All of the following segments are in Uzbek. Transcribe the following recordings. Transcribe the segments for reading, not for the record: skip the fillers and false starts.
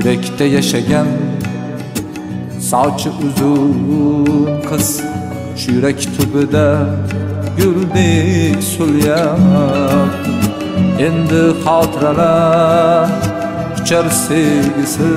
Yurakda yashagan sochi uzun qiz, shu yurak tubida guldek so'lyapti. Endi xotiralar quchar sevgisi,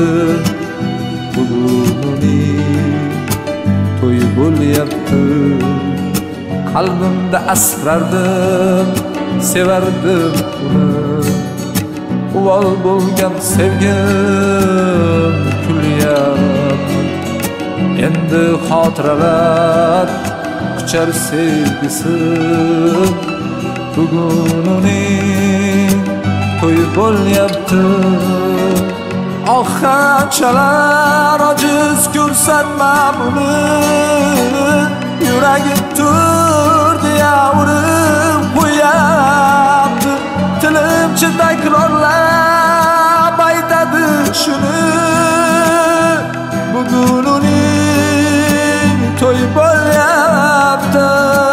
bugun uning to'yi bo'lyapti. Qalbimda asrardim, sevardim uni, uvol bo'lgan sevgim kulyapti. Endi xotiralar quchar sevgisi, bugun uning to'yi bo'lyapti. Qanchalar ojiz ko'rsatma buni, yuragim turdi urib qo'yapti. Tilimcha takrorlab aytadi shuni, bugun uning to'yi bo'lyapti.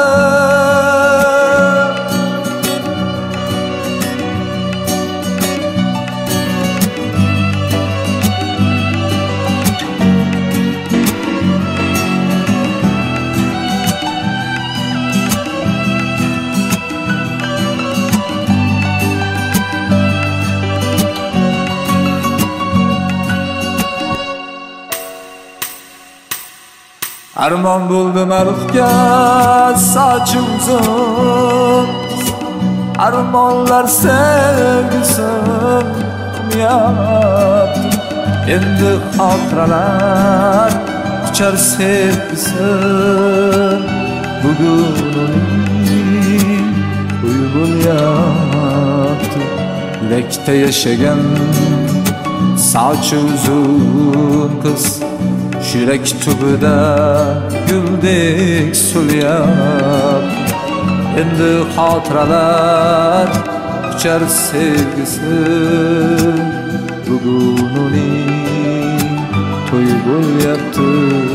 Armon bo'ldim arifga sochi uzun, armonlar sevgisim umyapti. Endi xotiralar quchar sevgisi, bugun uning to'yi bo'lyapti. Yurakda yashagan sochi uzun qiz, shu yurak tubida guldek so'lyapti. Endi xotiralar quchar sevgisi, bugun uning to'yi bo'lyapti.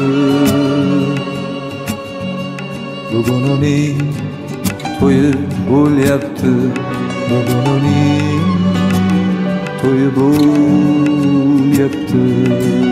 Bugun uning to'yi bo'lyapti. Bugun uning to'yi bo'lyapti.